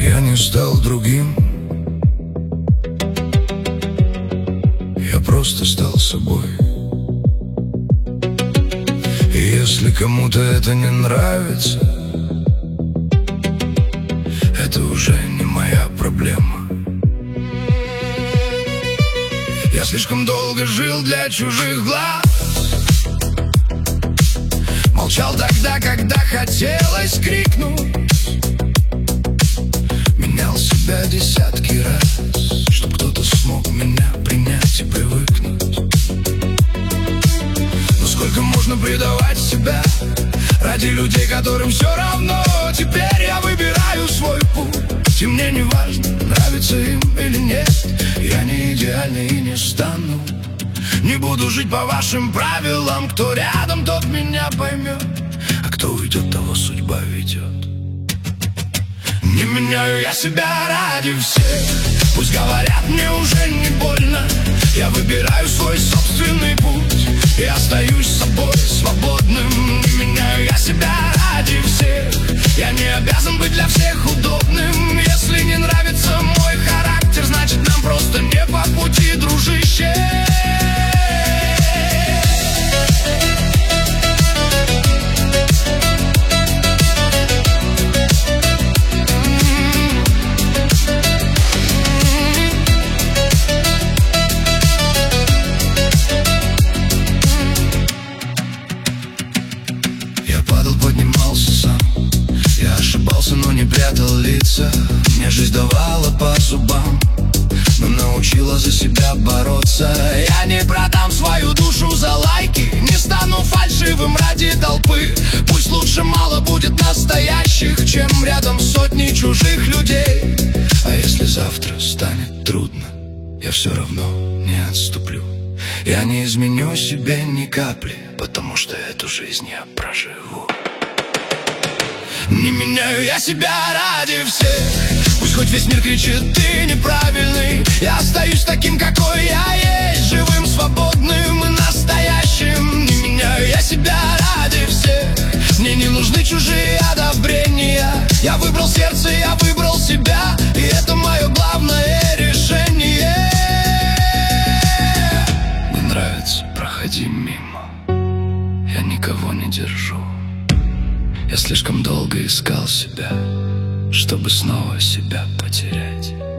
Я не стал другим, я просто стал собой. И если кому-то это не нравится, это уже не моя проблема. Я слишком долго жил для чужих глаз, молчал тогда, когда хотелось крикнуть, менял себя десятки раз, чтоб кто-то смог меня принять и привыкнуть. Но сколько можно предавать себя ради людей, которым все равно? Теперь я выбираю свой путь, и мне не важно, нравится им или нет. Я не идеальный и не стану, не буду жить по вашим правилам. Кто рядом, тот меня поймет, а кто уйдет, того судьба ведет. Не меняю я себя ради всех, пусть говорят, мне уже не больно. Я выбираю свой собственный путь и остаюсь собой свободным. Не меняю я себя ради всех, я не обязан быть для всех удобным. Если не нравится мой характер, значит нам просто не по пути, дружище. Поднимался сам, я ошибался, но не прятал лица. Мне жизнь давала по зубам, но научила за себя бороться. Я не продам свою душу за лайки, не стану фальшивым ради толпы. Пусть лучше мало будет настоящих, чем рядом сотни чужих людей. А если завтра станет трудно, я все равно не отступлю. Я не изменю себе ни капли, потому что эту жизнь я проживу. Не меняю я себя ради всех, пусть хоть весь мир кричит, ты неправильный. Я остаюсь таким, какой я есть, живым, свободным и настоящим. Не меняю я себя ради всех, мне не нужны чужие одобрения. Я выбрал сердце, я выбрал себя, и это мое главное решение. Не нравится, проходи мимо, я никого не держу. Я слишком долго искал себя, чтобы снова себя потерять.